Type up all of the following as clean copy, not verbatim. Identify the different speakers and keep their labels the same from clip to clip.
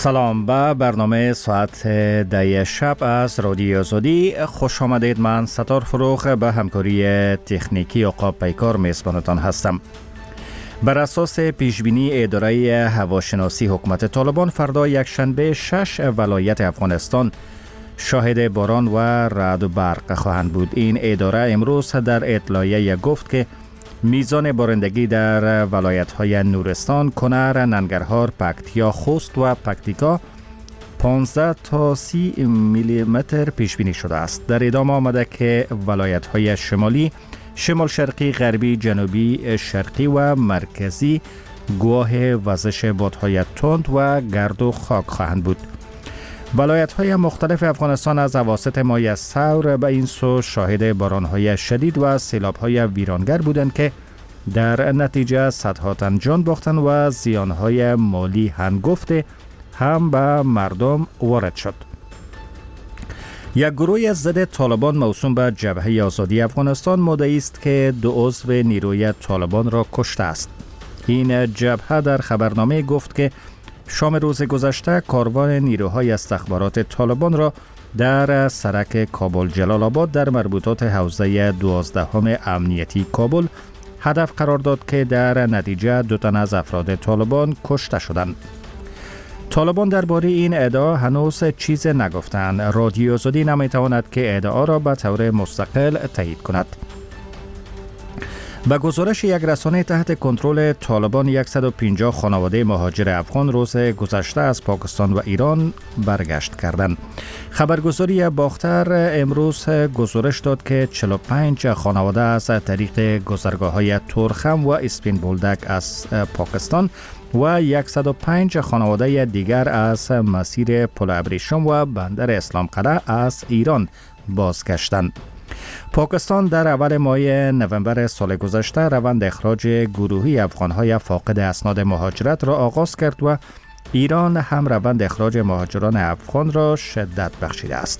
Speaker 1: سلام به برنامه ساعت 10 شب از رادیو آزادی خوش آمدید. من ستار فروخ به همکاری تکنیکی عقاب پیکار میزبانتان هستم. بر اساس پیشبینی اداره هواشناسی حکومت طالبان فردا یکشنبه 6 ولایت افغانستان شاهد باران و رعد و برق خواهند بود. این اداره امروز در اطلاعیه گفت که میزان بارندگی در ولایت‌های نورستان، کنر، ننگرهار، پکتیا، خوست و پکتیکا 15 تا 30 میلیمتر پیش بینی شده است. در ادامه آمده که ولایت‌های شمالی، شمال شرقی، غربی، جنوبی، شرقی و مرکزی گواه وزش بادهای تند و گرد و خاک خواهند بود. ولایت‌های مختلف افغانستان از اواسط ماه ثور به این سو شاهد باران‌های شدید و سیلاب‌های ویرانگر بودند که در نتیجه صدها تن جان باختند و زیان‌های مالی هنگفت هم به مردم وارد شد. یک گروه ضد طالبان موسوم به جبهه آزادی افغانستان مدعی است که 2 عضو نیروی طالبان را کشته است. این جبهه در خبرنامه گفت که شام روز گذشته کاروان نیروهای استخبارات طالبان را در سرک کابل جلال آباد در مربوطات حوزه 12 امنیتی کابل هدف قرار داد که در نتیجه 2 تن از افراد طالبان کشته شدند. طالبان درباره این ادعا هنوز چیز نگفتند. رادیو آزادی نمیتواند که ادعا را به طور مستقل تایید کند. به گزارش یک رسانه تحت کنترل طالبان 150 خانواده مهاجر افغان روز گذشته از پاکستان و ایران برگشت کردند. خبرگزاری باختر امروز گزارش داد که 45 خانواده از طریق گذرگاه‌های تورخم و اسپین بولدک از پاکستان و 105 خانواده دیگر از مسیر پل ابریشم و بندر اسلام قلعه از ایران بازگشتند. پاکستان در اول ماه نوامبر سال گذشته روند اخراج گروهی افغان‌های فاقد اسناد مهاجرت را آغاز کرد و ایران هم روند اخراج مهاجران افغان را شدت بخشیده است.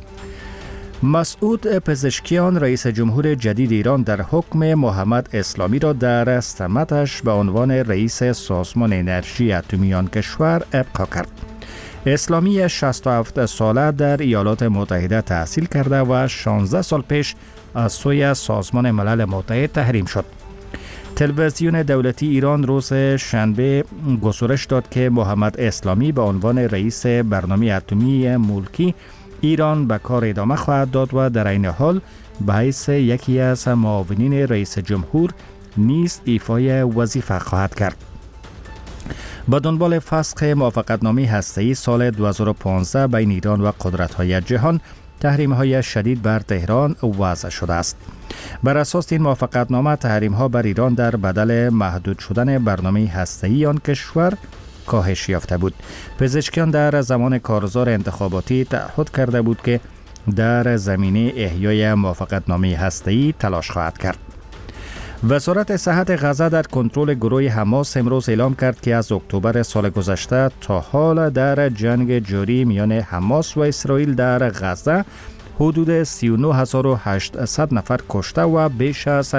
Speaker 1: مسعود پزشکیان رئیس جمهور جدید ایران در حکم محمد اسلامی را در سمتش به عنوان رئیس سازمان انرژی اتمی آن کشور ابقا کرد. اسلامی 67 ساله در ایالات متحده تحصیل کرده و 16 سال پیش از سوی سازمان ملل متحد تحریم شد. تلویزیون دولتی ایران روز شنبه گزارش داد که محمد اسلامی به عنوان رئیس برنامه اتمی ملکی ایران به کار ادامه خواهد داد و در این حال به حیث یکی از معاونین رئیس جمهور نیز ایفای وظیفه خواهد کرد. با دنبال فسخ موافقتنامه هسته‌ای سال 2015 بین ایران و قدرت‌های جهان، تحریم‌های شدید بر تهران وضع شده است. بر اساس این موافقتنامه تحریم‌ها بر ایران در بدل محدود شدن برنامه هسته‌ای آن کشور کاهش یافته بود. پزشکیان در زمان کارزار انتخاباتی تعهد کرده بود که در زمینه احیای موافقتنامه هسته‌ای تلاش خواهد کرد. وزارت صحت غزه در کنترل گروه حماس امروز اعلام کرد که از اکتبر سال گذشته تا حال در جنگ جاری میان حماس و اسرائیل در غزه حدود 39800 نفر کشته و بیش از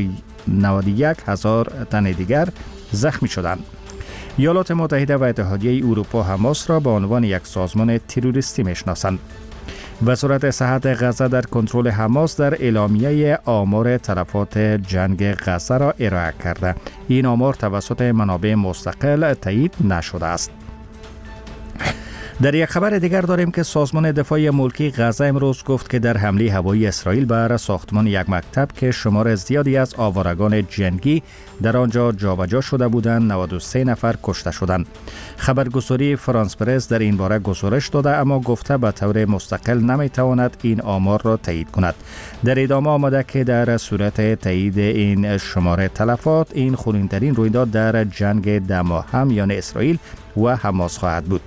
Speaker 1: 91000 تن دیگر زخمی شدند. ایالات متحده و اتحادیه اروپا حماس را به عنوان یک سازمان تروریستی میشناسند. وزارت صحت غزه در کنترل حماس در اعلامیه آمار تلفات جنگ غزه را ارائه کرده. این آمار توسط منابع مستقل تایید نشده است. در یک خبر دیگر داریم که سازمان دفاع ملکی غزه امروز گفت که در حمله هوایی اسرائیل بر ساختمان یک مکتب که شمار زیادی از آوارگان جنگی در آنجا جابجا شده بودند 93 نفر کشته شدند. خبرگزاری فرانس پرس در این باره گزارش داده اما گفته به طور مستقل نمیتواند این آمار را تایید کند. در ادامه آمده که در صورت تایید این شمار تلفات این خونین‌ترین رویداد در جنگ دماهم میان اسرائیل و حماس خواهد بود.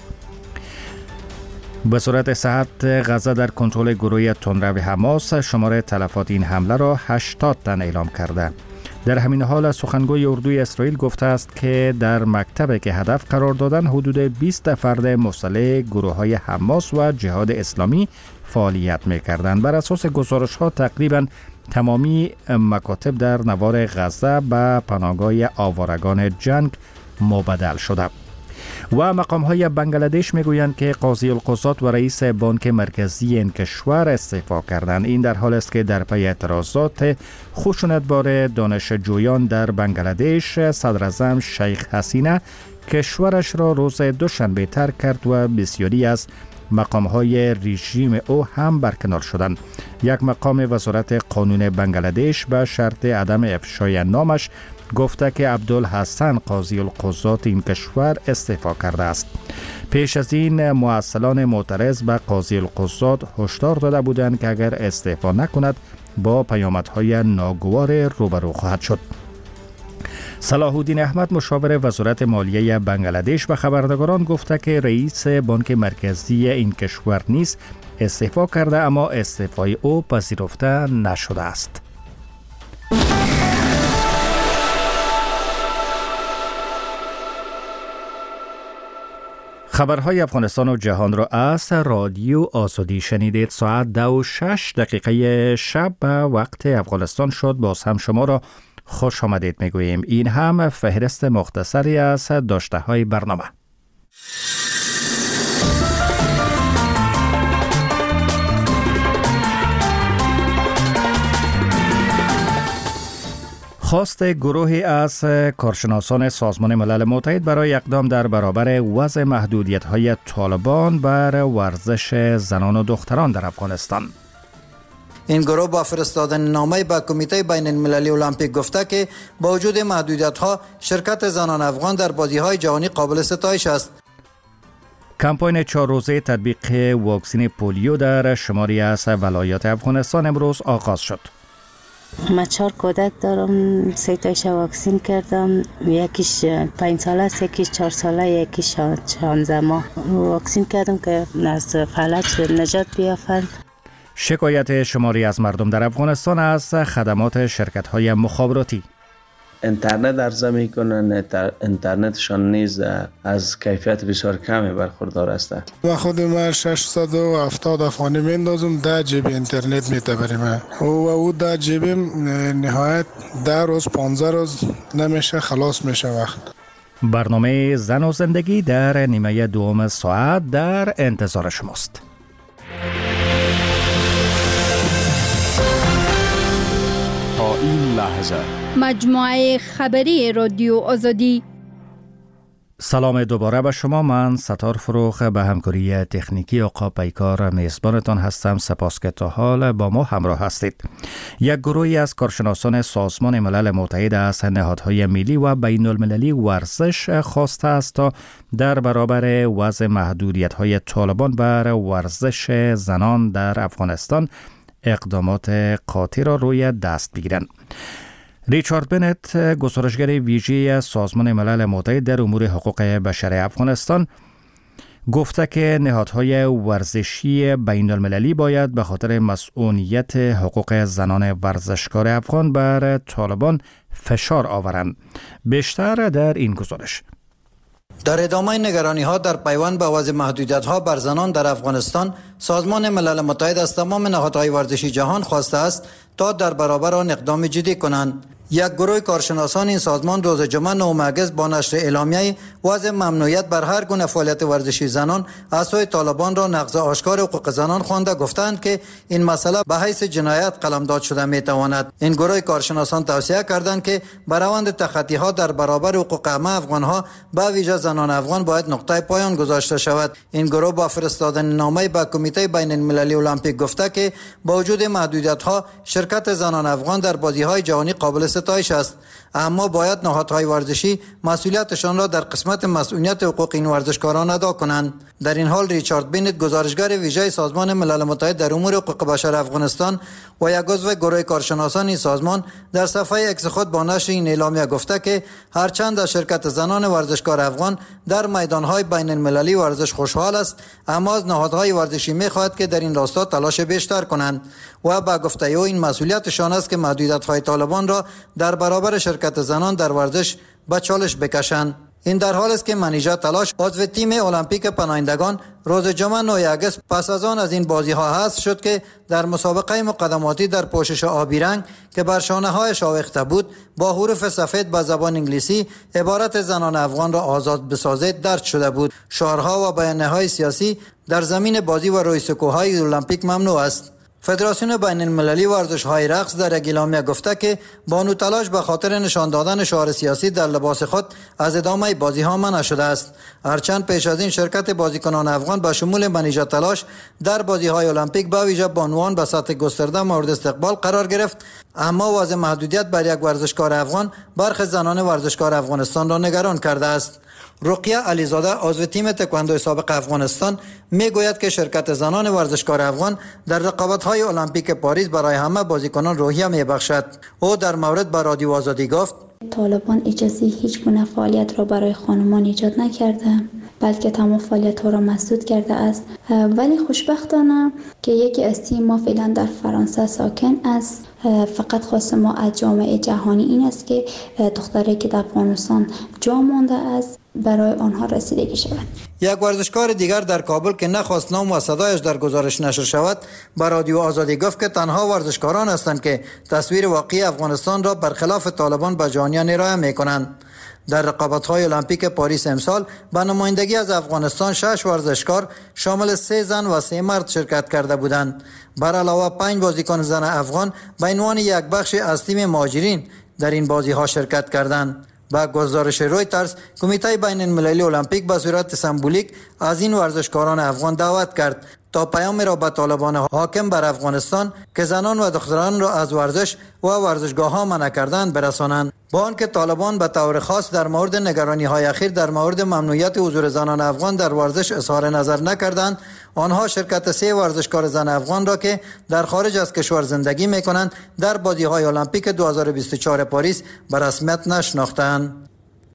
Speaker 1: وزارت صحت غزه در کنترل گروه تندرو حماس شمار تلفات این حمله را 80 تن اعلام کرده. در همین حال سخنگوی اردوی اسرائیل گفته است که در مکتبی که هدف قرار دادن حدود 20 فرد مسلح گروه‌های حماس و جهاد اسلامی فعالیت می‌کردند. بر اساس گزارش‌ها تقریباً تمامی مکاتب در نوار غزه به پناهگاه آوارگان جنگ مبدل شده. و مقام‌های بنگلادش میگویند که قاضی القضات و رئیس بانک مرکزی این کشور استعفا کردند. این در حال است که در پی اعتراضات خشونتبار دانشجویان در بنگلادش، صدر اعظم شیخ حسینه کشورش را روز دوشنبه ترک کرد و بسیاری از مقام‌های رژیم او هم برکنار شدند. یک مقام وزارت قانون بنگلادش به شرط عدم افشای نامش گفته که عبدالحسن قاضی القضات این کشور استعفا کرده است. پیش از این مؤصلان معترض به قاضی القضات هشدار داده بودند که اگر استعفا نکند با پیامدهای ناگوار روبرو خواهد شد. صلاح الدین احمد مشاور وزارت مالیه بنگلادش به خبرنگاران گفته که رئیس بانک مرکزی این کشور نیز استعفا کرده، اما استعفای او پذیرفته نشده است. خبرهای افغانستان و جهان را از رادیو آزادی شنیدید. ساعت 2:06 شب به وقت افغانستان شد. باز هم شما را خوش آمدید میگوییم. این هم فهرست مختصری از داشته های برنامه. خواست گروهی از کارشناسان سازمان ملل متحد برای اقدام در برابر وضع محدودیت‌های طالبان بر ورزش زنان و دختران در افغانستان.
Speaker 2: این گروه با فرستادن نامه به کمیته بین المللی المپیک گفته که با وجود محدودیت‌ها شرکت زنان افغان در بازی‌های جهانی قابل ستایش است.
Speaker 1: کمپاین 4 روزه تطبیق واکسن پولیو در شماری از ولایات افغانستان امروز آغاز شد.
Speaker 3: من 4 کودک دارم، 3 تایش واکسین کردم، یکیش 5 ساله است، یکیش 4 ساله، یکیش 16 ماه. واکسین کردم که از فلج نجات بیافند.
Speaker 1: شکایت شماری از مردم در افغانستان از خدمات شرکت‌های مخابراتی.
Speaker 4: اینترنت عرضه میکنن، اینترنتشان نیز از کیفیت بسیار کمی برخوردار است.
Speaker 5: و خود من 670 افغانی میندازم، 10 جیب اینترنت میتبریم و او 10 جیب نهایت 10 روز 15 روز نمیشه، خلاص میشه وقت.
Speaker 1: برنامه زن و زندگی در نیمه دوم ساعت در انتظار شماست.
Speaker 6: تا این لحظه
Speaker 7: مجموعه خبری رادیو آزادی.
Speaker 1: سلام دوباره به شما. من ستار فروخ به همکاری تکنیکی آقا پیکار میزبانتان هستم. سپاس که تا حال با ما همراه هستید. یک گروهی از کارشناسان سازمان ملل متحد از نهادهای ملی و بین المللی ورزش خواسته است تا در برابر وضع محدودیت‌های طالبان بر ورزش زنان در افغانستان اقدامات قاطع را روی دست بگیرند. ریچارد بنت، گزارشگر ویژه سازمان ملل متحد در امور حقوق بشر افغانستان، گفته که نهادهای ورزشی بین المللی باید به خاطر مسئولیت حقوق زنان ورزشکار افغان بر طالبان فشار آورند. بیشتر در این گزارش.
Speaker 2: در ادامه نگرانی ها در پیوند به وضع محدودیت ها بر زنان در افغانستان، سازمان ملل متحد از تمام نهادهای ورزشی جهان خواسته است تا در برابر آن اقدام جدی کنند. یک گروه کارشناسان این سازمان روز جمعه 9 اگست با نشر اعلامیه وضع ممنوعیت بر هر گونه فعالیت ورزشی زنان از سوی طالبان را نقض آشکار حقوق زنان خوانده گفتند که این مسئله به حیث جنایت قلمداد شده میتواند. این گروه کارشناسان توصیه کردند که بر روند تخطی ها در برابر حقوق همه افغان ها به ویژه زنان افغان باید نقطه پایان گذاشته شود. این گروه با فرستادن نامه به کمیته بین المللی المپیک گفته که با وجود محدودیت ها شرکت زنان افغان در بازی های جهانی قابل ستایش است، اما باید نهادهای ورزشی مسئولیتشان را در قسمت مسئولیت حقوق این ورزشکاران ادا کنند. در این حال ریچارد بنت، گزارشگر ویژه سازمان ملل متحد در امور حقوق بشر افغانستان و یک عضو گروه کارشناسان این سازمان، در صفحه اکس خود با نشر این اعلامیه گفته که هرچند از شرکت زنان ورزشکار افغان در میدانهای بین المللی ورزش خوشحال است، اما از نهادهای ورزشی می‌خواهد که در این راستا تلاش بیشتر کنند و با گفته او این مسئولیتشان است که محدودیت‌های طالبان را در برابر شرکت زنان در ورزش به چالش بکشند. این در حال است که منیژه تلاش عضو تیم المپیک پناهندگان روز جمعه 9 اگست پس از آن از این بازی ها حذف شد که در مسابقه مقدماتی در پوشش آبی رنگ که بر شانه هایش آویخته بود با حروف سفید به زبان انگلیسی عبارت زنان افغان را آزاد بسازید درج شده بود. شعارها و بیانیه‌های سیاسی در زمین بازی و روی سکوهای المپیک ممنوع است. فدراسیون بین المللی ورزش‌های رقص در یک اعلامیه گفته که بانو تلاش به خاطر نشان دادن شعار سیاسی در لباس خود از ادامه بازی‌ها منع شده است. هرچند پیش از این شرکت بازیکنان افغان به شمول منیژه تلاش در بازی‌های المپیک به ویژه بانوان به سطح گسترده مورد استقبال قرار گرفت، اما وضع محدودیت بر یک ورزشکار افغان برخی زنان ورزشکار افغانستان را نگران کرده است. رقیه علیزاده عضو تیم تکواندو سابق افغانستان میگوید که شرکت زنان ورزشکار افغان در رقابت‌های المپیک پاریس برای همه بازیکنان روحیه میبخشد. او در مورد به رادیو آزادی گفت:
Speaker 8: طالبان اجازه هیچ گونه فعالیت را برای خانمان ایجاد نکرده، بلکه تمام فعالیت‌ها را مسدود کرده است. ولی خوشبختانه که یکی از تیم ما فعلا در فرانسه ساکن است. فقط خواست ما از جامعه جهانی این است که دختری که در افغانستان جا مانده است برای آنها رسیدگی شود.
Speaker 2: یک ورزشکار دیگر در کابل که نخواست نام و صدایش در گزارش نشر شود به رادیو آزادی گفت که تنها ورزشکاران هستند که تصویر واقعی افغانستان را برخلاف طالبان به جهانیان ارائه می‌کنند. در رقابت‌های المپیک پاریس امسال به نمایندگی از افغانستان 6 ورزشکار شامل 3 زن و 3 مرد شرکت کرده بودند. بر علاوه 5 بازیکن زن افغان به عنوان یک بخش از تیم مهاجرین در این بازی‌ها شرکت کردند. با گزارش رویترز، کمیته بین المللی المپیک به صورت سمبولیک از این ورزشکاران افغان دعوت کرد تا پیام را به طالبان حاکم بر افغانستان که زنان و دختران را از ورزش و ورزشگاه‌ها منع کردند برسانند. با آنکه طالبان به طور خاص در مورد نگرانی‌های اخیر در مورد ممنوعیت حضور زنان افغان در ورزش اظهار نظر نکردند، آنها شرکت 3 ورزشکار زن افغان را که در خارج از کشور زندگی می‌کنند در بازی‌های المپیک 2024 پاریس به رسمیت نشناختند.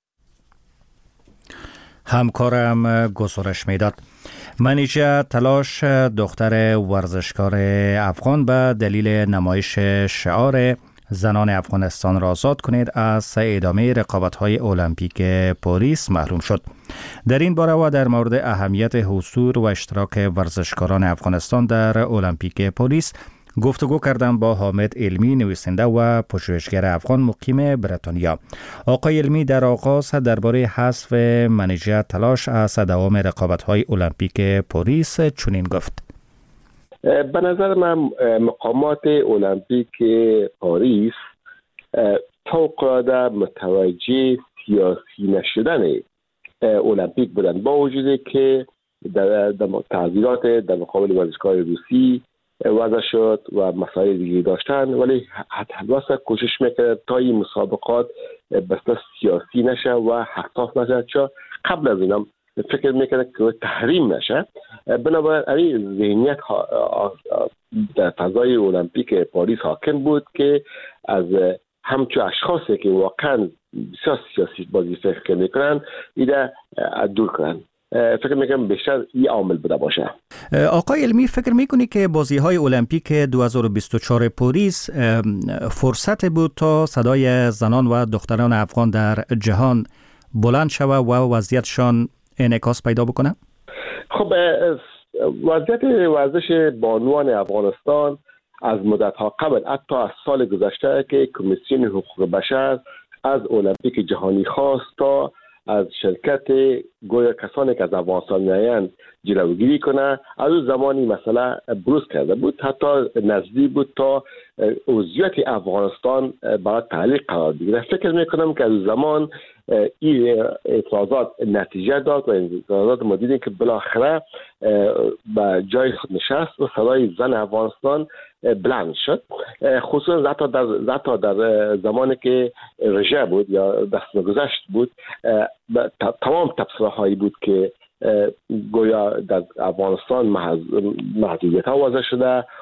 Speaker 1: همکارم گزارش میداد. منیژه تلاش دختر ورزشکار افغان به دلیل نمایش شعار زنان افغانستان را آزاد کنید از ادامه رقابت‌های المپیک پاریس محروم شد. در این باره و در مورد اهمیت حضور و اشتراک ورزشکاران افغانستان در المپیک پاریس گفتگو کردم با حامد علمی، نویسنده و پژوهشگر افغان مقیم بریتانیا. آقای علمی در آغاز درباره حذف منیژه تلاش از دوام رقابت‌های المپیک پاریس چنین گفت:
Speaker 9: به نظر من مقامات المپیک پاریس فوق‌العاده متوجه سیاسی نشدن المپیک بودند، با وجودی که در تعذیرات در مقابل ورزشکار روسی وضع شد و مسائل دیگه داشتن، ولی حتی کوشش میکرد تا این مسابقات بس سیاسی نشه و حساس نشه، چون قبل از اینم فکر میکنه که تحریم نشه. بنابراین ذهنیت در فضای المپیک پاریس حاکم بود که از همچون اشخاصی که واقعا بسیار سیاسی بازی فکر میکنن ایده دور کنن. فکر میکنم بیشتر این عامل بوده باشه.
Speaker 1: آقای علمی، فکر میکنی که بازی‌های المپیک 2024 پاریس فرصت بود تا صدای زنان و دختران افغان در جهان بلند شود و وضعیتشان انعکاس پیدا بکنه؟
Speaker 9: خب وضعیت ورزش بانوان افغانستان از مدت‌ها قبل، حتی از سال گذشته که کمیسیون حقوق بشر از المپیک جهانی خواست تا از شرکت گویا کسانی که از افغانستان میآیند جلوگیری کنه، از اون زمانی مسئله بروز کرده بود، حتی نزدیک بود تا عضویت افغانستان برای تعلیق قرار بگیره. فکر میکنم که از زمان این اعتراضات نتیجه داد و اعتراضات ما دیدیم که بالاخره به جای خود نشست و صدای زن افغانستان بلند شد، خصوصا حتی در زمانی که رژه بود یا دست گذشت بود. تمام تبصره هایی بود که گویا در افغانستان محدودیت ها وضع شده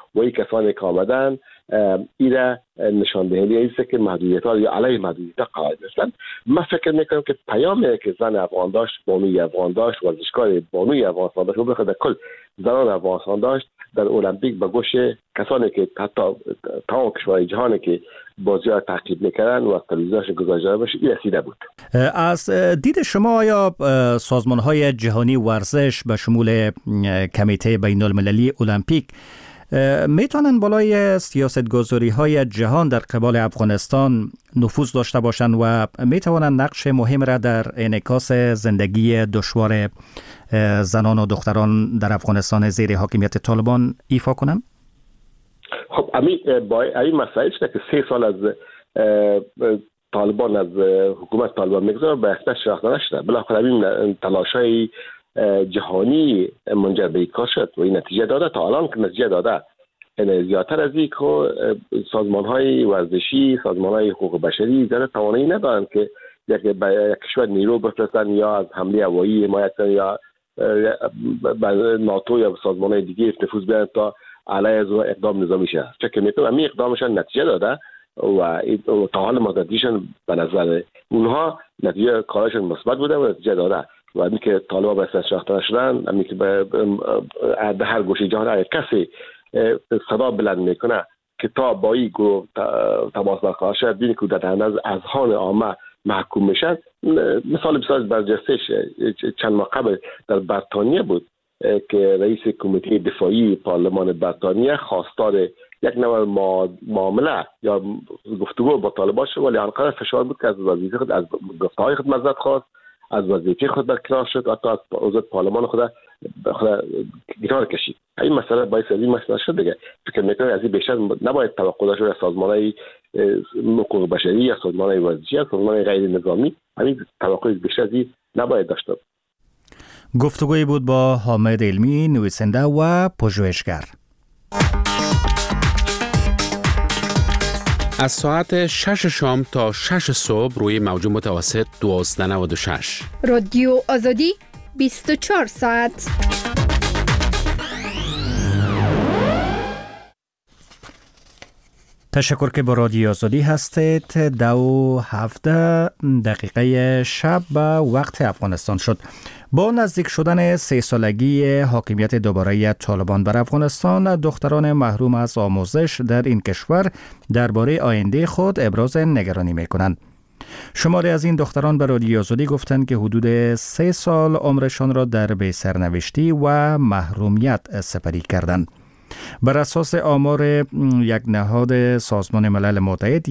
Speaker 9: و این کسانی که آمدن ایره نشان دهنده است که محدودیت‌ها یا علیه محدودیت‌ها قائل هستند. من فکر میکنم که پیامی که زن افغان داشت، بانوی افغان داشت، ورزشکار بانوی افغانستان داشت و بخاطر کل زنان افغانستان داشت در المپیک به گوش کسانی که حتی تمام کشورهای جهانی که بازی‌ها تعقیب میکردن و تلویزیونش گذاشته باشه این رسیده بود.
Speaker 1: از دید شما آیا سازمان‌های جهانی ورزش به شمول کمیته بین‌المللی المپیک میتونن بالای سیاست‌گذاری‌های جهان در قبال افغانستان نفوذ داشته باشند و میتوانند نقش مهم را در انعکاس زندگی دشوار زنان و دختران در افغانستان زیر حاکمیت طالبان ایفا کنند؟
Speaker 9: خب این مسئله است که 3 سال از طالبان از حکومت طالبان میگذاره به احتمال شناخته نشده. بالاخره این تلاش‌های جهانی منجر به کار شد و این نتیجه داده. تا الان که نتیجه داده زیادتر از این که سازمان‌های ورزشی، سازمان‌های حقوق بشری در توانایی ندارند که یک کشور نیرو بفرستن یا از حمله هوایی حمایت کنن یا ناتو یا سازمان‌های دیگه نفوذ بیارن تا علیه از اقدام نظامی شه. فکر می‌کنم این اقدامشان نتیجه داده و تا حال مدتیشون به نظر اونها نتیجه کارشون مثبت بوده و نتیجه داده. و اینکه که طالبان به اساس شناخته نشدن، همین که به هر گوشه جهان اگر کسی صدا بلند میکنه که تا با این گروه تماس برقرار شد ببینید که در اذهان عامه محکوم میشن. مثال بسیار برجسته چند ماه قبل در بریتانیا بود که رئیس کمیته دفاعی پارلمان بریتانیا خواستار یک نوع معامله یا گفتگو با طالبان شد، ولی آنقدر فشار بود که از وظیفه خود، از گفته‌های خود معذرت خواست، از وظیفه خود برکنار شد، حتی از عضو پارلمان خود کنار کشید. این مسئله باعث از این مسئله شد دیگه. فکر می‌کنم از این بیشتر نباید توقع داشت از سازمان‌های حقوق بشری یا سازمان‌های ورزشی یا سازمان‌های غیر نظامی. همین توقع بیشتر از این نباید داشت.
Speaker 1: گفتگویی بود با حامد علمی، نویسنده و پژوهشگر.
Speaker 10: از ساعت 6 شام تا 6 صبح روی موج متوسط 1296
Speaker 7: رادیو آزادی 24 ساعت.
Speaker 1: تشکر که با رادیو آزادی هستید. 2:17 شب به وقت افغانستان شد. با نزدیک شدن 3 سالگی حاکمیت دوباره طالبان بر افغانستان، دختران محروم از آموزش در این کشور درباره آینده خود ابراز نگرانی می‌کنند. شماری از این دختران به رادیو آزادی گفتند که حدود 3 سال عمرشان را در بی‌سرنوشتی و محرومیت سپری کردند. بر اساس آمار یک نهاد سازمان ملل متحد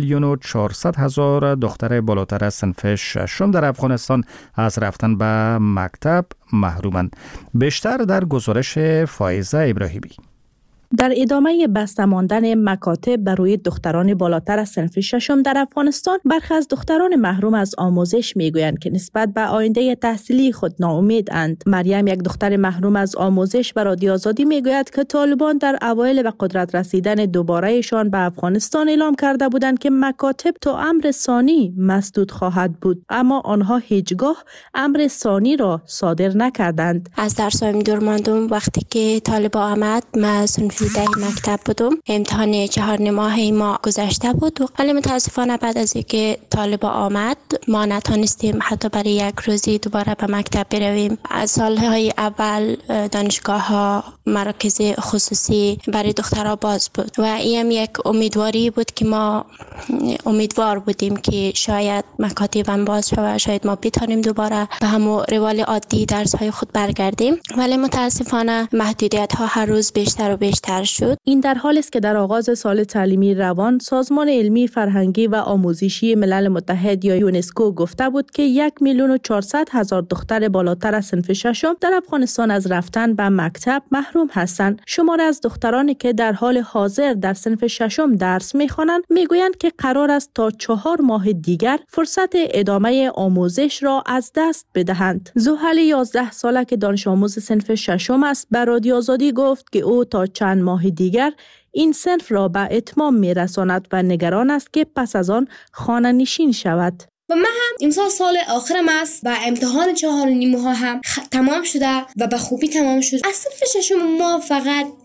Speaker 1: 1,400,000 دختر بالاتر از صنف 6 در افغانستان از رفتن به مکتب محرومند. بیشتر در گزارش فائزه ابراهیمی.
Speaker 11: در ادامه بسته ماندن مکاتب بر روی دختران بالاتر از صنف 6 در افغانستان، برخی از دختران محروم از آموزش میگویند که نسبت به آینده تحصیلی خود ناامیداند. مریم، یک دختر محروم از آموزش، به رادیو آزادی میگوید که طالبان در اوایل به قدرت رسیدن دوبارهشان به افغانستان اعلام کرده بودند که مکاتب تا امر ثانی مسدود خواهد بود، اما آنها هیچگاه امر ثانی را صادر نکردند.
Speaker 12: از درس‌هایم دور ماندم. وقتی که طالبان آمد ما صنف مکتب بودم، امتحان 4 ماهه ما گذشته بود، ولی متاسفانه بعد از اینکه طالبان آمد ما نتونستیم حتی برای یک روزی دوباره به مکتب برویم. از سالهای اول دانشگاه‌ها، مراکز خصوصی برای دخترها باز بود و این یک امیدواری بود که ما امیدوار بودیم که شاید مکاتب هم باز شود، شاید ما بتونیم دوباره به همون روال عادی درس‌های خود برگردیم، ولی متاسفانه محدودیت‌ها هر روز بیشتر و بیشتر شد.
Speaker 11: این در حالی است که در آغاز سال تعلیمی روان سازمان علمی، فرهنگی و آموزشی ملل متحد یا یونسکو گفته بود که 1,400,000 دختر بالاتر از صنف 6 در افغانستان از رفتن به مکتب محروم هستند. شماری از دخترانی که در حال حاضر در صنف 6 درس می‌خوانند میگویند که قرار است تا 4 ماه دیگر فرصت ادامه آموزش را از دست بدهند. زحل 11 ساله که دانش آموز صنف 6 است به رادیو آزادی گفت که او تا چند ماه دیگر این صنف را به اتمام میرساند و نگران است که پس از آن خانه نشین شود.
Speaker 13: و من هم امسال سال آخرم است و امتحان 4.5 ماه هم تمام شده و به خوبی تمام شد. از صنف 6 ما فقط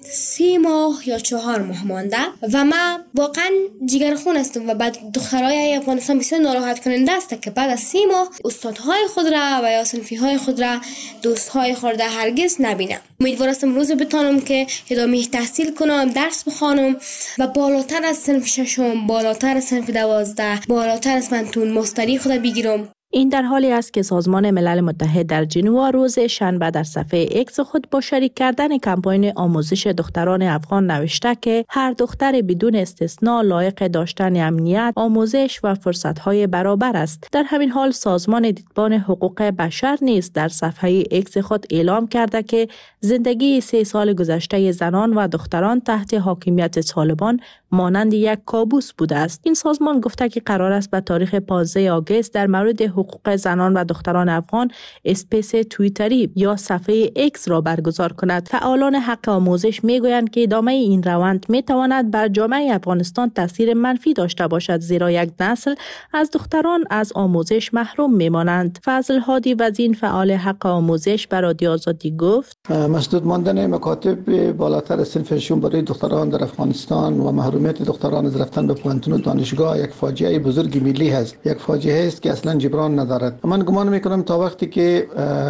Speaker 13: 3 ماه یا 4 ماه مانده و من واقعا جگرخون هستم و بعد دخترای افغانستان بسیار ناراحت کننده است که بعد از 3 ماه استادهای خود را و یا صنفی‌های خود را، دوستهای خود را هرگز نبینم. امیدوار هستم روز بتانم که ادامه تحصیل کنم، درس بخوانم و بالاتر از صنف 6، بالاتر از صنف 12، بالاتر از پنتون مستری خود بگیرم.
Speaker 11: این در حالی است که سازمان ملل متحد در ژنوا روز شنبه در صفحه اکس خود با شریک کردن کمپاین آموزش دختران افغان نوشته که هر دختر بدون استثناء لایق داشتن امنیت، آموزش و فرصت‌های برابر است. در همین حال سازمان دیدبان حقوق بشر نیز در صفحه اکس خود اعلام کرده که زندگی 3 سال گذشته زنان و دختران تحت حاکمیت طالبان مانند یک کابوس بوده است. این سازمان گفته که قرار است به تاریخ 15 آگوست در مورد حقوق زنان و دختران افغان اسپیس توییتری یا صفحه اکس را برگزار کند. فعالان حق آموزش میگویند که ادامه این روند میتواند بر جامعه افغانستان تاثیر منفی داشته باشد، زیرا یک نسل از دختران از آموزش محروم میمانند. فضل هادی وزین فعال حق آموزش به رادیو آزادی گفت:
Speaker 14: مسدود ماندن مکاتب بالاتر صنف 6 برای دختران در افغانستان و محرومیت دختران از رفتن به پوهنتون و دانشگاه یک فاجعه بزرگ ملی است، یک فاجعه است که اصلا جبران ندارد. من گمان میکنم تا وقتی که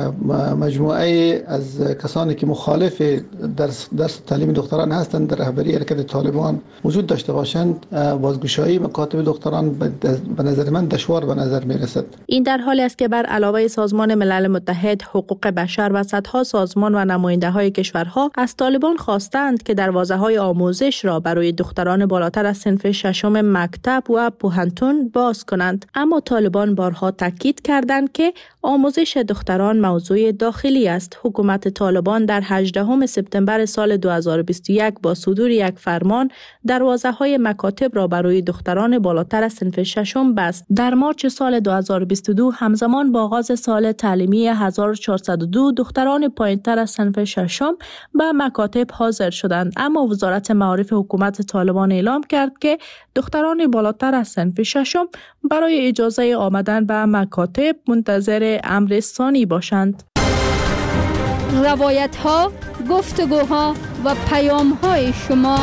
Speaker 14: مجموعه از کسانی که مخالف درس تعلیم دختران هستند در رهبری حرکت طالبان وجود داشته باشند، بازگشایی مکاتب دختران به نظر من دشوار به نظر میرسد.
Speaker 11: این در حالی است که بر علاوه سازمان ملل متحد، حقوق بشر و صدها سازمان و نماینده‌های کشورها از طالبان خواستند که دروازه‌های آموزش را برای دختران بالاتر از صنف 6 مکتب و پوهنتون باز کنند، اما طالبان بارها تاکید کردند که آموزش دختران موضوع داخلی است. حکومت طالبان در 18 سپتامبر سال 2021 با صدور یک فرمان دروازه‌های مکاتب را برای دختران بالاتر از صنف 6 بست. در مارچ سال 2022 همزمان با آغاز سال تعلیمی 1402 دختران پایین‌تر از صنف 6 به مکاتب حاضر شدند، اما وزارت معارف حکومت طالبان اعلام کرد که دختران بالاتر از صنف 6 برای اجازه آمدن به مکاتب منتظر امر ثانی باشند.
Speaker 7: روایت ها، گفتگوها و پیام های شما.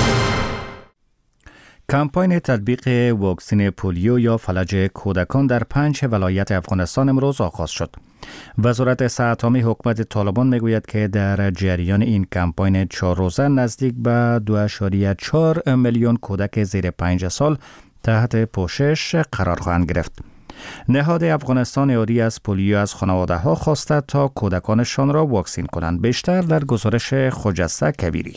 Speaker 1: کمپاین تطبیق واکسن پولیو یا فلج کودکان در 5 ولایت افغانستان امروز آغاز شد. وزارت صحت عامه حکومت طالبان میگوید که در جریان این کمپاین 4 روزه نزدیک به 2.4 میلیون کودک زیر 5 سال تحت پوشش قرار خواهند گرفت. نهاد افغانستان یاری از پولیو از خانواده ها خواسته تا کودکانشان را واکسین کنند. بیشتر در گزارش خجسته کبیری.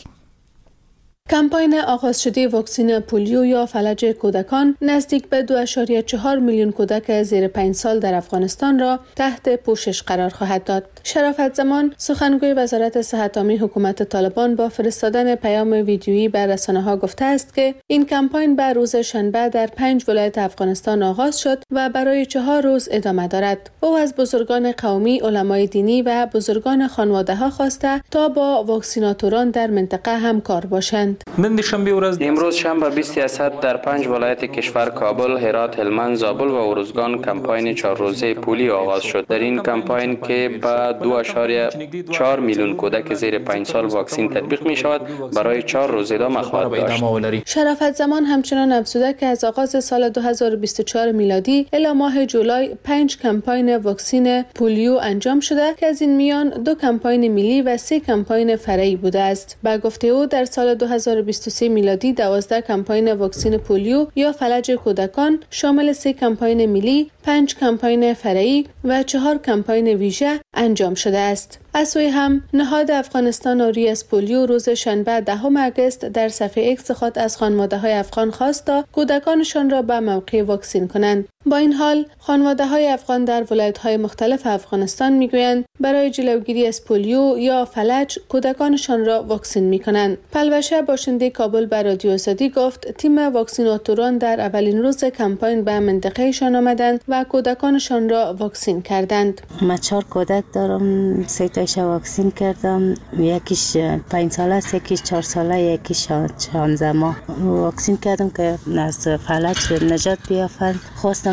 Speaker 11: کمپاین آغاز شده واکسن پولیو یا فلج کودکان نزدیک به 2.4 میلیون کودک زیر 5 سال در افغانستان را تحت پوشش قرار خواهد داد. شرافت زمان سخنگوی وزارت صحت عامه حکومت طالبان با فرستادن پیام ویدیویی به رسانه‌ها گفته است که این کمپاین به روز شنبه در 5 ولایت افغانستان آغاز شد و برای 4 روز ادامه دارد. او از بزرگان قومی، علمای دینی و بزرگان خانواده‌ها خواسته تا با واکسیناتوران در منطقه همکار باشند.
Speaker 15: امروز شنبه 20 اسد در 5 ولایت کشور کابل، هرات، هلمند، زابل و ارزگان کمپاین 4 روزه پولیو آغاز شد. در این کمپاین که به 2.4 میلیون کودک زیر 5 سال واکسن تطبیق می شود، برای 4 روز ادامه خواهد داشت.
Speaker 11: شرافت زمان همچنان افزوده که از آغاز سال 2024 میلادی الی ماه جولای 5 کمپاین واکسن پولیو انجام شده که از این میان 2 کمپاین ملی و 3 کمپاین فرعی بوده است. به گفته او در سال 2023 میلادی 12 کمپاین واکسن پولیو یا فلج کودکان شامل 3 کمپاین ملی، 5 کمپاین فرعی و 4 کمپاین ویژه انجام شده است. از سوی هم نهاد افغانستان یاری از پولیو روز شنبه 10 آگوست در صفحه اکس خود از خانواده‌های افغان خواست تا کودکانشان را به موقع واکسین کنند. با این حال خانواده‌های افغان در ولایت‌های مختلف افغانستان می‌گویند برای جلوگیری از پولیو یا فلج کودکانشان را واکسین می‌کنند. پلوشه باشنده کابل به رادیو آزادی گفت تیم واکسیناتوران در اولین روز کمپاین به منطقه‌شان آمدند و کودکانشان را واکسین کردند.
Speaker 3: من 4 کودک دارم، 3 تاش واکسین کردم، یکیش 5 ساله است، یکیش 4 ساله، یکیش 16 ماه. واکسین کردم که از فلج نجات بیافند. خواستم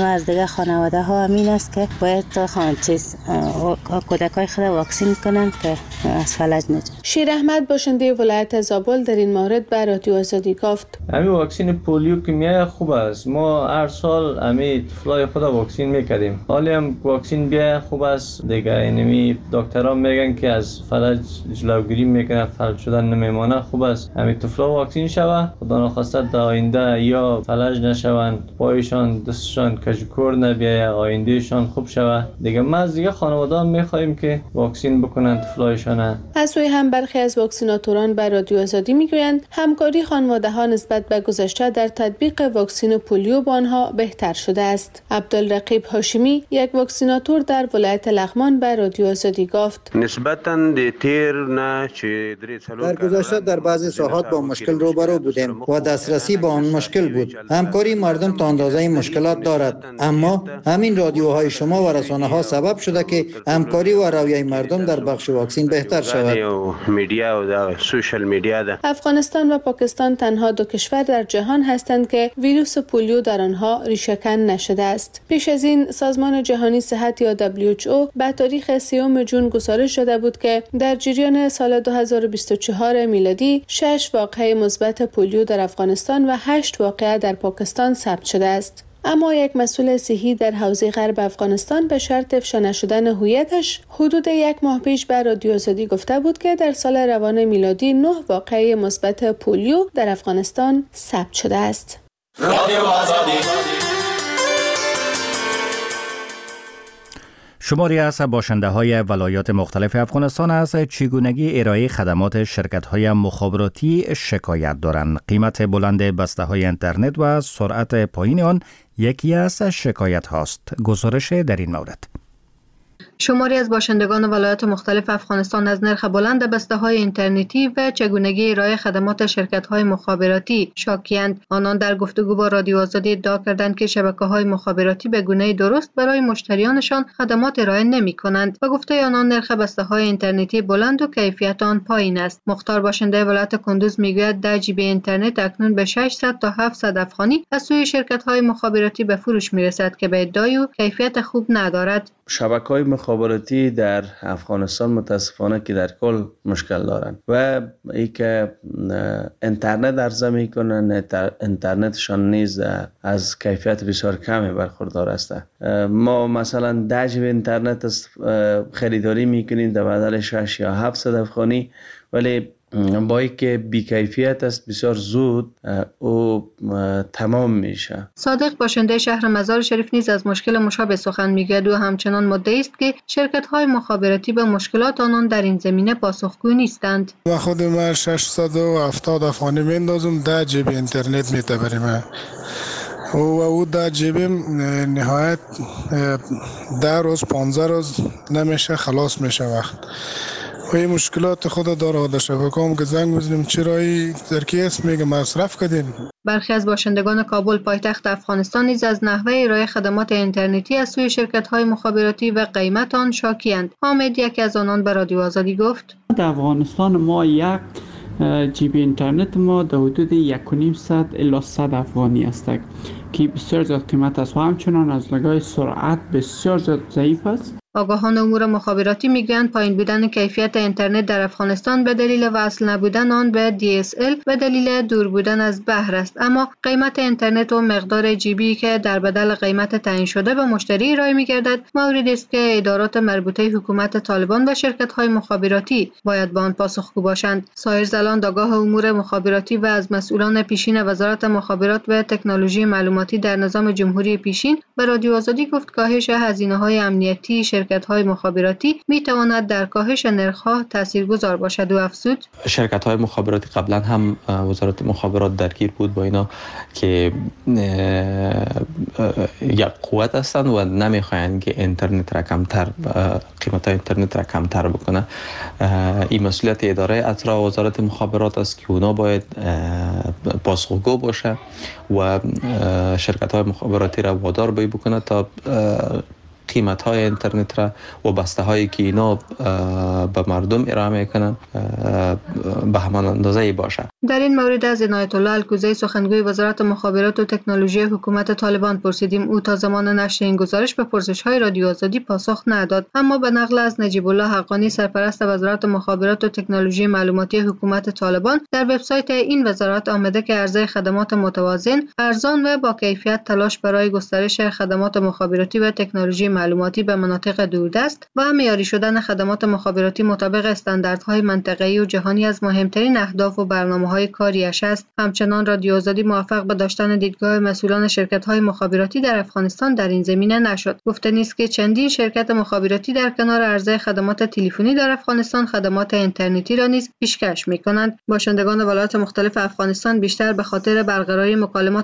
Speaker 3: از دیگه خانواده ها همین است که باید کودکای خود واکسین کنند که از فلج نجات.
Speaker 11: شیر احمد باشنده ولایت زابل در این مورد به رادیو آزادی گفت
Speaker 16: همین واکسن پولیو که میای خوب است. ما هر سال همین طفلای خود واکسین میکردیم. حالی هم واکسن بیا خوب است دیگه. اینمی دکترها میگن که از فلج جلوگیری میکنه، فلج شدن نمیمانه. خوب است همین طفلا واکسین شوه، خدا نخواسته در آینده یا فلج نشوند، پایشان دستشان کجکور نبیه، آیندهشان خوب شوه دیگه. ما از دیگه خانواده میخواهیم که واکسین بکنن طفلایشان.
Speaker 11: از سوی هم برخی از واکسیناتوران به رادیو آزادی میگویند همکاری خانواده ها نسبت به گذشته در تطبیق واکسن پولیو با آنها بهتر شده است. عبدالرقیب هاشمی یک واکسیناتور در ولایت لغمان به رادیو آزادی گفت
Speaker 17: نسبتاً
Speaker 2: در گذشته در بعضی ساحات با مشکل روبرو بودیم و دسترسی با آن مشکل بود. همکاری مردم تا اندازه مشکلات دارد، اما همین رادیوهای شما و رسانه ها سبب شده که همکاری و رویه مردم در بخش واکسین بهتر شود.
Speaker 11: افغانستان و پاکستان تنها دو کشور در جهان هستند که ویروس پولیو در آنها ریشه‌کن نشده است. پیش از این سازمان جهانی صحت یا WHO به تاریخ 3 جون گزارش داده بود که در جریان سال 2024 میلادی 6 واقعه مثبت پولیو در افغانستان و 8 واقعه در پاکستان ثبت شده است. اما یک مسئول صحی در حوزه غرب افغانستان به شرط افشا نشدن هویتش حدود 1 ماه پیش به رادیو آزادی گفته بود که در سال روان میلادی 9 واقعه مثبت پولیو در افغانستان ثبت شده است. رادیو آزادی.
Speaker 1: شماری از باشنده های ولایات مختلف افغانستان از چگونگی ارائه خدمات شرکت های مخابراتی شکایت دارند. قیمت بلند بسته های اینترنت و سرعت پایین آن یکی از شکایت هاست. گزارش در این مورد.
Speaker 18: شماری از باشندگان ولایات مختلف افغانستان از نرخ بلند بسته‌های اینترنتی و چگونگی ارائه خدمات شرکت‌های مخابراتی شاکی‌اند. آنان در گفتگو با رادیو آزادی ادعا کردند که شبکه‌های مخابراتی به گونه درست برای مشتریانشان خدمات ارائه نمی‌کنند و گفته آنان نرخ بسته‌های اینترنتی بلند و کیفیت آن پایین است. مختار باشنده ولایت کندوز میگوید 10 جی بی اینترنت اکنون به 600 تا 700 افغانی از سوی شرکت‌های مخابراتی به فروش می‌رسد که به ادعای او کیفیت خوب ندارد.
Speaker 4: شبکه‌های مخابراتی در افغانستان متاسفانه که در کل مشکل دارند و ای که اینترنت عرضه میکنن، اینترنتشان نیز از کیفیت بسیار کمی برخوردار است. ما مثلا 10 جی بی اینترنت خریداری میکنیم در بدل 6 یا 700 افغانی، ولی با اینکه بی‌کیفیت است بسیار زود او تمام میشه.
Speaker 18: صادق باشنده شهر مزار شریف نیز از مشکل مشابه سخن میگوید و همچنان مدعی است که شرکت‌های مخابراتی به مشکلات آنان در این زمینه پاسخگو نیستند.
Speaker 5: و خود من 670 افغانی میندازم 10 جی بی اینترنت میتبریم و او 10 جی بی نهایت 10 روز 15 روز نمیشه خلاص میشه وقت. و این مشکلات خود داره. در شبکه‌ام که زنگ میزنیم چرا این ترکیه است میگه مصرف کردین.
Speaker 18: برخی از باشندگان کابل پایتخت افغانستان نیز از نحوه ارائه خدمات اینترنتی از سوی شرکت‌های مخابراتی و قیمت آن شاکی‌اند. حامد یکی از آنان به رادیو آزادی گفت
Speaker 19: در افغانستان ما یک جی بی اینترنت ما در حدود 1.5 الی 100 افغانی است که بسیار زیاد قیمت است و همچنان از نگاه سرعت بسیار زیاد ضعیف است.
Speaker 18: آگاهان امور مخابراتی میگویند پایین بودن کیفیت اینترنت در افغانستان به دلیل وصل نبودن آن به DSL و دلیل دور بودن از بحر است، اما قیمت اینترنت و مقدار جی بی که در بدل قیمت تعیین شده به مشتری ارائه می‌گردد موردی است که ادارات مربوطه حکومت طالبان و شرکت‌های مخابراتی باید به آن پاسخگو باشند. سایر زلان آگاه امور مخابراتی و از مسئولان پیشین وزارت مخابرات و تکنولوژی معلوماتی در نظام جمهوری پیشین به رادیو آزادی گفت کاهش هزینه‌های امنیتی شرکت‌های مخابراتی می‌تواند در کاهش نرخ‌ها تاثیرگذار باشد و افزود
Speaker 20: شرکت‌های مخابراتی قبلا هم وزارت مخابرات درگیر بود با اینا که یک قوت هستند و نمی‌خواهند که اینترنت را کمتر قیمت اینترنت را کمتر بکنه. این مسئولیت اداره اطراف وزارت مخابرات است که اونا باید پاسخگو باشه و شرکت‌های مخابراتی را وادار بکنه تا قیمت های اینترنت را و بسته هایی که اینا به مردم ارائه میکنن به همان اندازه باشه.
Speaker 18: در این مورد از عنایت الله الکوزی سخنگوی وزارت مخابرات و تکنولوژی حکومت طالبان پرسیدیم. او تا زمان نشر این گزارش به پرسش‌های رادیو آزادی پاسخ نداد، اما به نقل از نجیب الله حقانی سرپرست وزارت مخابرات و تکنولوژی معلوماتی حکومت طالبان در وبسایت این وزارت آمده که عرضه خدمات متوازن، ارزان و با کیفیت تلاش برای گسترش خدمات مخابراتی و تکنولوژی معلوماتی به مناطق دوردست و معیاری شدن خدمات مخابراتی مطابق استانداردهای منطقه‌ای و جهانی از مهمترین اهداف و برنامه‌های کاریش است. همچنان رادیو آزادی موفق به داشتن دیدگاه مسئولان شرکت‌های مخابراتی در افغانستان در این زمینه نشد. گفته نیست که چندین شرکت مخابراتی در کنار عرضه خدمات تلفنی در افغانستان خدمات اینترنتی را نیز پیشکش می‌کنند. باشندگان ولایات مختلف افغانستان بیشتر به خاطر برقراری مکالمات